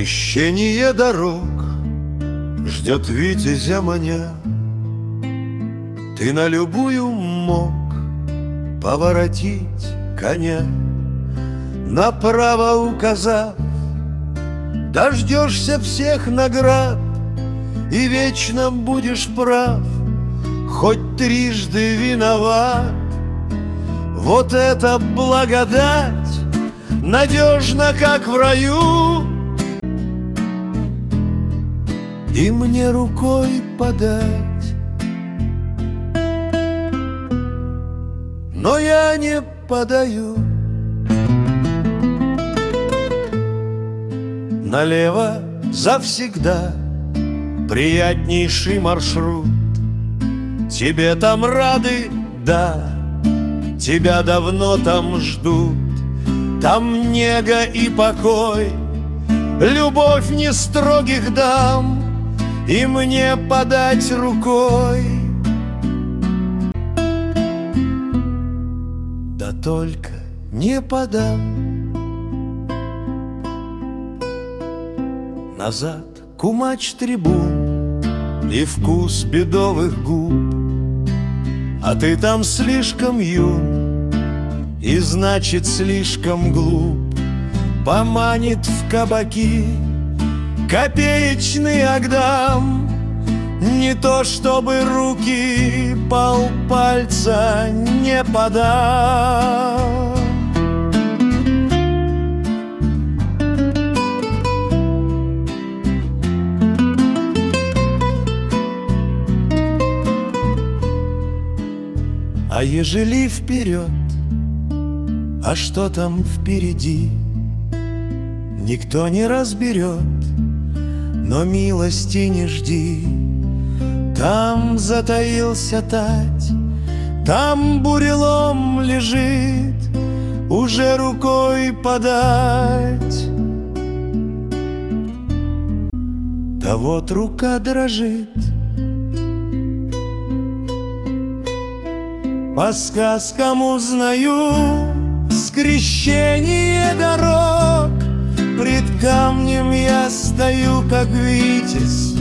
Скрещение дорог ждет витязя маня. Ты на любую мог поворотить коня, направо указав, дождешься всех наград и вечно будешь прав, хоть трижды виноват. Вот это благодать, надежно, как в раю, и мне рукой подать. Но я не подаю. Налево завсегда приятнейший маршрут. Тебе там рады, да, тебя давно там ждут. Там нега и покой, любовь не строгих дам, и мне подать рукой. Да только не подам. Назад кумач-трибун и вкус бедовых губ, а ты там слишком юн и, значит, слишком глуп. Поманит в кабаки копеечный агдам, не то чтобы руки полпальца не подам. А ежели вперед, а что там впереди, никто не разберет, но милости не жди. Там затаился тать, там бурелом лежит, уже рукой подать. Да вот рука дрожит. По сказкам узнаю скрещение дорог. Пред камнем я стою, как витязь,